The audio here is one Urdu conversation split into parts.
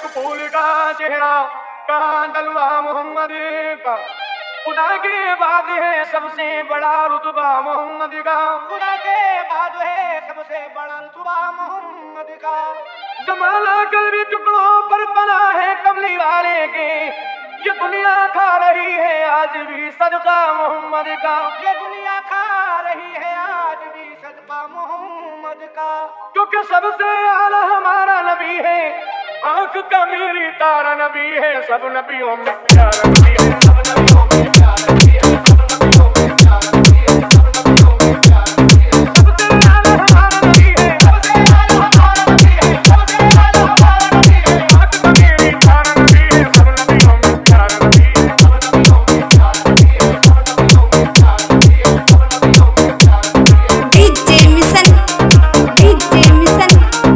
ایک پھول کا چہرہ کہاں دلوا محمد کا، خدا کے بعد ہے سب سے بڑا رتبہ محمد کا، خدا کے بعد ہے سب سے بڑا رتبہ محمد کا، زمانہ قلبی ٹکڑوں پر بنا ہے کملی والے کے، یہ دنیا کھا رہی ہے آج بھی صدقہ محمد کا، یہ دنیا کھا رہی ہے آج بھی صدقہ محمد کا، کیونکہ سب سے اعلیٰ ہمارا نبی ہے، آنکھ کا میری تارا نبی ہے، سب نبیوں میں پیارا نبی ہے، سب نبیوں میں پیارا نبی ہے، سب نبیوں میں پیارا نبی ہے، سب نبیوں میں پیارا نبی ہے، سب سے اعلیٰ ہمارا نبی ہے، سب سے اعلیٰ ہمارا نبی ہے، سب سے اعلیٰ ہمارا نبی ہے، آنکھ کا میری تارا نبی ہے، سب نبیوں میں پیارا نبی ہے، سب نبیوں میں پیارا نبی ہے، سب نبیوں میں پیارا نبی ہے، سب نبیوں میں پیارا نبی ہے۔ DJ Mission, DJ Mission,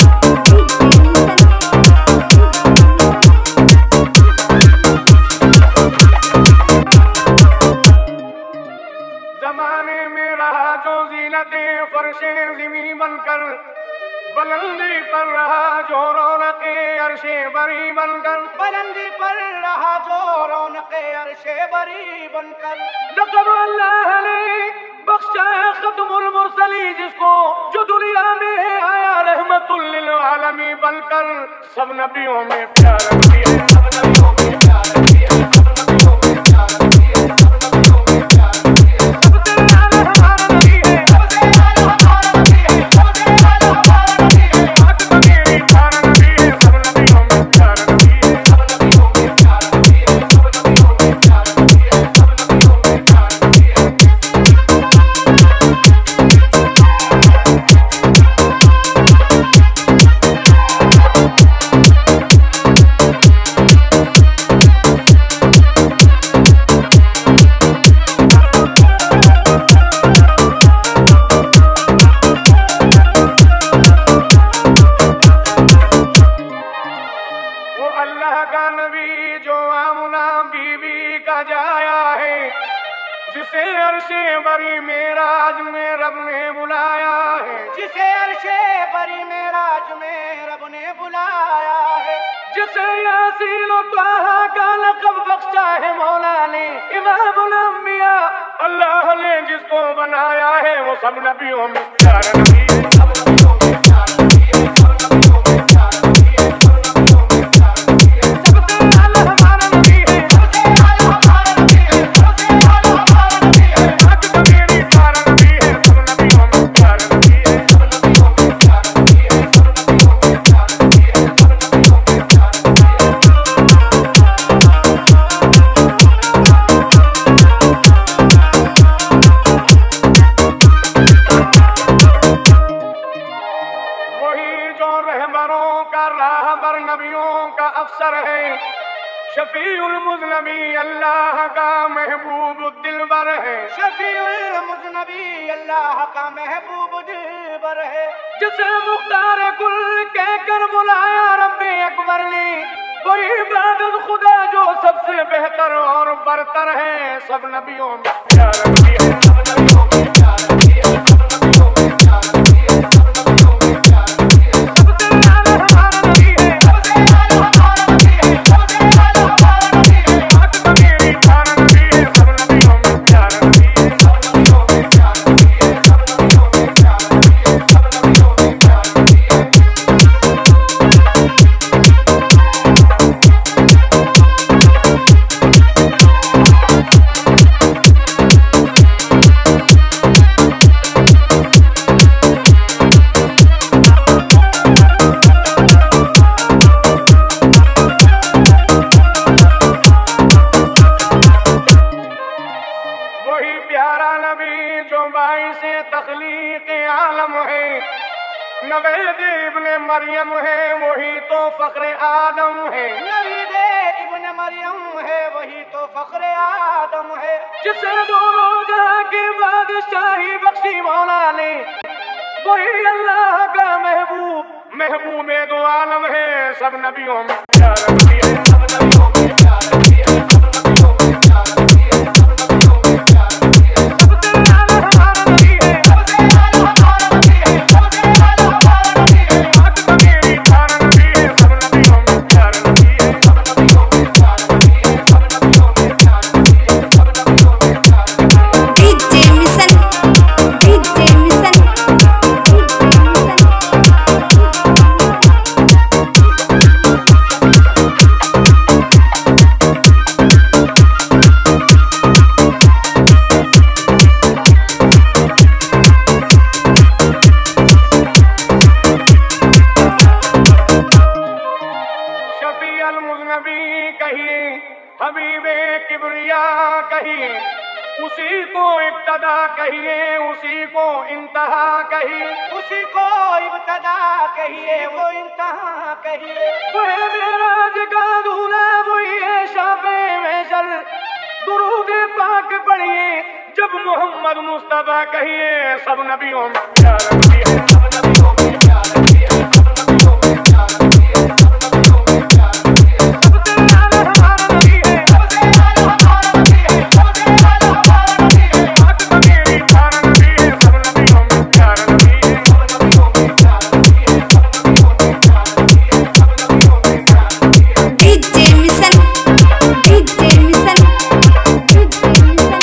زمانے میں رہا جو زینت فرش زمین بن کر، بلندی پر رہا جو رونق عرش بری بن کر، بلندی پر رہا جو رونق عرش بری بن کر، لقب اللہ نے بخشا ہے ختم المرسلی جس کو، جو دنیا میں آیا رحمت للعالمین بن کر، سب نبیوں میں پیارا نبی ہے، سب نبیوں میں پیارا نبی ہے، سب نبیوں میں پیارا نبی ہے، سب نبیوں میں پیارا نبی ہے، سب سے اعلیٰ ہمارا نبی ہے، سب سے اعلیٰ ہمارا نبی ہے، سب سے اعلیٰ ہمارا نبی ہے، آنکھ کا میری پیارا نبی ہے، سب نبیوں میں پیارا نبی ہے، سب نبیوں میں پیارا نبی ہے، سب نبیوں میں پیارا نبی ہے، سب نبیوں میں پیارا نبی ہے۔ وہ اللہ کا نبی جو آمنہ بی بی کا جایا ہے، جسے عرش بری معراج میں رب نے بلایا ہے، جسے عرش بری معراج میں رب نے بلایا ہے، جسے یاسین و طٰہٰ کا لقب بخشا ہے مولا نے، امام الانبیاء اللہ نے جس کو بنایا ہے، وہ سب نبیوں میں پیارا نبی ہے، سب نبیوں میں پیارا نبی ہے، سب نبیوں میں پیارا نبی ہے، سب نبیوں میں پیارا نبی ہے، سب سے اعلیٰ ہمارا نبی ہے، سب سے اعلیٰ ہمارا نبی ہے، سب سے اعلیٰ ہمارا نبی ہے، آنکھ کا میری پیارا نبی ہے، سب نبیوں میں پیارا نبی ہے، سب نبیوں میں پیارا نبی ہے، سب نبیوں میں پیارا نبی ہے، سب نبیوں میں پیارا نبی ہے۔ وہی جو رہبروں کا راہبر نبیوں کا افسر ہے، شفیع المذنبی اللہ کا محبوب دلبر ہے، شفیع المذنبی اللہ کا محبوب دلبر ہے، جسے مختار کل کہہ کر بلایا رب اکبر نے، وہی عبادت خدا جو سب سے بہتر اور برتر ہے، سب نبیوں میں پیارا نبی ہے، سب نبیوں میں پیارا نبی ہے، سب نبیوں میں پیارا نبی ہے، سب نبیوں میں پیارا نبی ہے، سب سے اعلیٰ ہمارا نبی ہے، سب سے اعلیٰ ہمارا نبی ہے، سب سے اعلیٰ ہمارا نبی ہے، آنکھ کا میری پیارا نبی ہے، سب نبیوں میں پیارا نبی ہے، سب نبیوں میں پیارا نبی ہے، سب نبیوں میں پیارا نبی ہے، سب نبیوں میں پیارا نبی ہے۔ وہی پیارا نبی جو باعث تخلیق عالم ہے، نوید ابن مریم ہے، وہی تو فخر آدم ہے، نوید ابن مریم ہے، وہی تو فخر آدم ہے، جسے دونوں جہاں کی بادشاہی بخشی مولا نے، وہی اللہ کا محبوب دو عالم ہے، سب نبیوں میں پیارا نبی ہے، سب نبیوں میں پیارا نبی ہے، سب نبیوں میں پیارا نبی ہے، سب نبیوں میں پیارا نبی ہے، سب سے اعلیٰ ہمارا نبی ہے، سب سے اعلیٰ ہمارا نبی ہے، سب سے اعلیٰ ہمارا نبی ہے، آنکھ کا میری پیارا نبی ہے، سب نبیوں میں پیارا نبی हबीबे किबरिया कहिए, उसी को इब्तदा कहिए, उसी को इंतहा कहिए, उसी को इब्तदा कहिए, वो इंतहा कहिए। वो है मेराज का दूल्हा, वही है शाफे महशर। दुरूद पाक पढ़िए जब मोहम्मद मुस्तफा कहिए, सब नबियों में प्यार नबी है, सब नबियों में प्यार नबी है, सब नबियों में प्यार नबी है, सब नबियों में प्यार नबी है। सबसे आला हमारा नबी है, सबसे आला हमारा नबी है, सबसे आला हमारा नबी है। पाक मेरी प्यार नबी है, सब नबियों में प्यार नबी है, सब नबियों में प्यार नबी है, सब नबियों में प्यार नबी है, सब नबियों में प्यार नबी है। DJ Mission, DJ Mission, DJ Mission.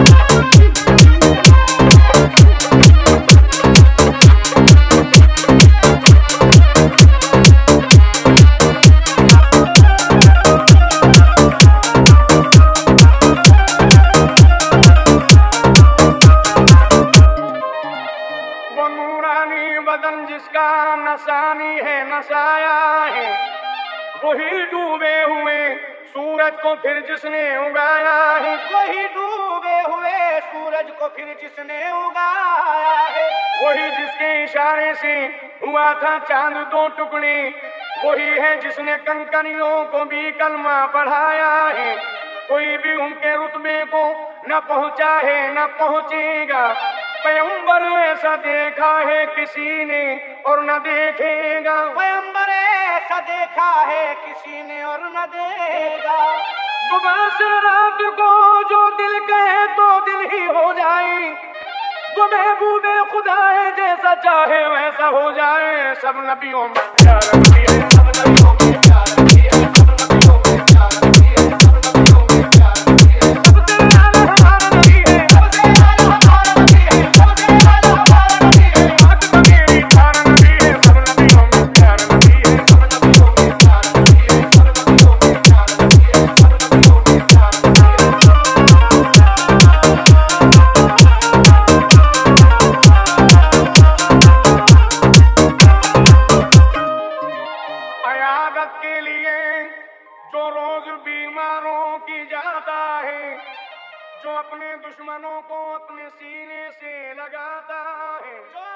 वो नूरानी बदन जिसका नसानी है, नसाया है, वही डूबे हुए सूरज को फिर जिसने उगाया है, वही डूबे हुए सूरज को फिर जिसने उगाया है, वही जिसके इशारे से हुआ था चांद दो टुकड़े, वही है जिसने कंकरियों को भी कलमा पढ़ाया है। कोई भी उनके रुतबे को न पहुंचा है न पहुंचेगा, पैगंबर ऐसा देखा है किसी ने और न देखेगा। पैगंबर ऐसा देखा है किसी ने और न देगा। सुबह से रात को जो दिल कहे तो दिल ही हो जाए, वो महबूबे खुदा है, जैसा चाहे वैसा हो जाए। सब नबियों में प्यार नबी है, सब नबियों में प्यार नबी है, सब नबियों में प्यार नबी है, सब नबियों में प्यार नबी है। सबसे आला हमारा नबी है, सबसे आला हमारा नबी है, सबसे आला हमारा नबी है। पाक मेरी प्यार नबी है, सब नबियों में प्यार नबी है, सब नबियों में प्यार नबी है, सब नबियों में प्यार नबी है, सब नबियों में प्यार नबी है। अयादत के लिए जो रोज बीमारों की जाता है, जो अपने दुश्मनों को अपने सीने से लगाता है, जो